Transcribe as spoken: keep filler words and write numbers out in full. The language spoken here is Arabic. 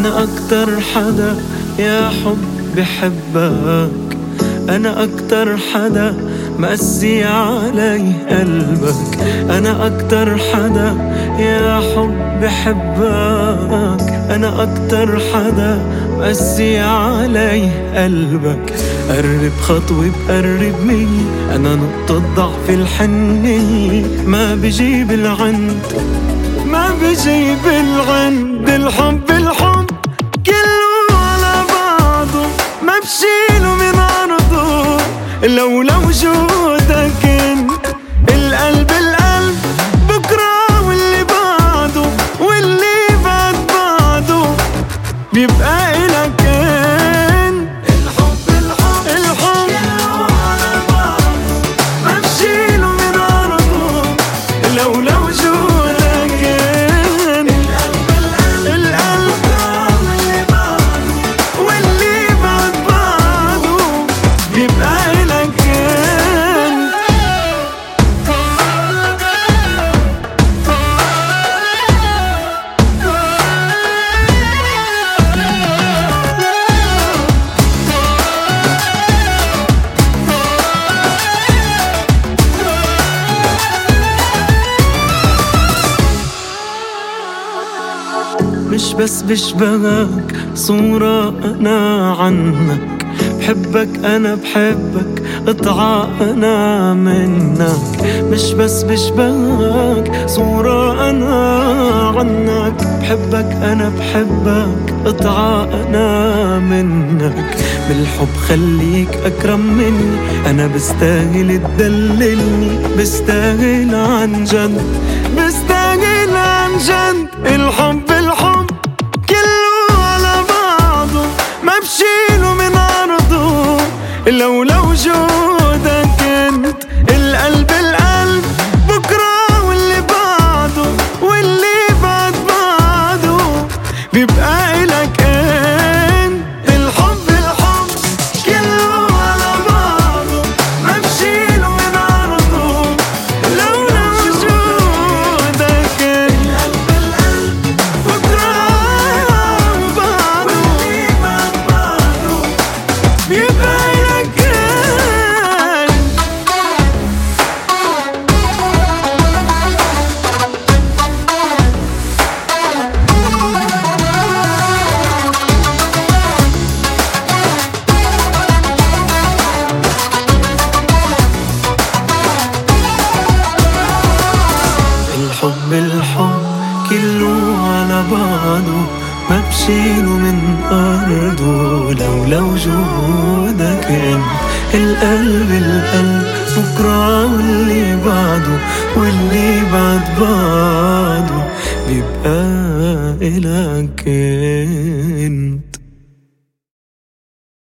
أنا أكتر حدا يا حب بحبك، أنا أكتر حدا مقسي علي قلبك، أنا أكتر حدا يا حب بحبك، أنا أكتر حدا مقسي علي قلبك. قرب خطوة بقرب مني، أنا نقطة ضعف الحنية، ما بجيب العند ما بجيب العند. الحب الحب كله على بعضه، ما بشيله من عرضه لولا وجودك انت. القلب القلب بكرة واللي بعده، واللي بعد بعده بيبقى إلك انت. الحب الحب الحب كله على بعضه، ما بشيله من عرضه لولا وجودك انت. القلب القلب واللي بعده، واللي بعد بعده بيبقى إلك انت. مش بس بشبهك صورة أنا عنك، بحبك أنا بحبك قطعة أنا منك. مش بس بشبهك صورة أنا عنك، بحبك أنا بحبك قطعة أنا منك. بالحب خليك أكرم مني، أنا بستاهل تدللني، بستاهل عن جد بستاهل عن جد. الحب الحب كله على بعضه، ما بشيله من عرضه لولا وجودك انت. القلب القلب بكرة واللي بعده، واللي بعد بعده بيبقى إلك انت. الحب الحب كله على بعضه، ما بشيله من عرضه لولا وجودك انت. القلب القلب بكرة وبعده، واللي بعد بعده بيبقى إلك انت. الحب الحب كله على بعضه، ما بشيله من أرضه لولا وجودك انت. القلب القلب بكرة واللي بعده، واللي بعد بعده بيبقى إلك انت.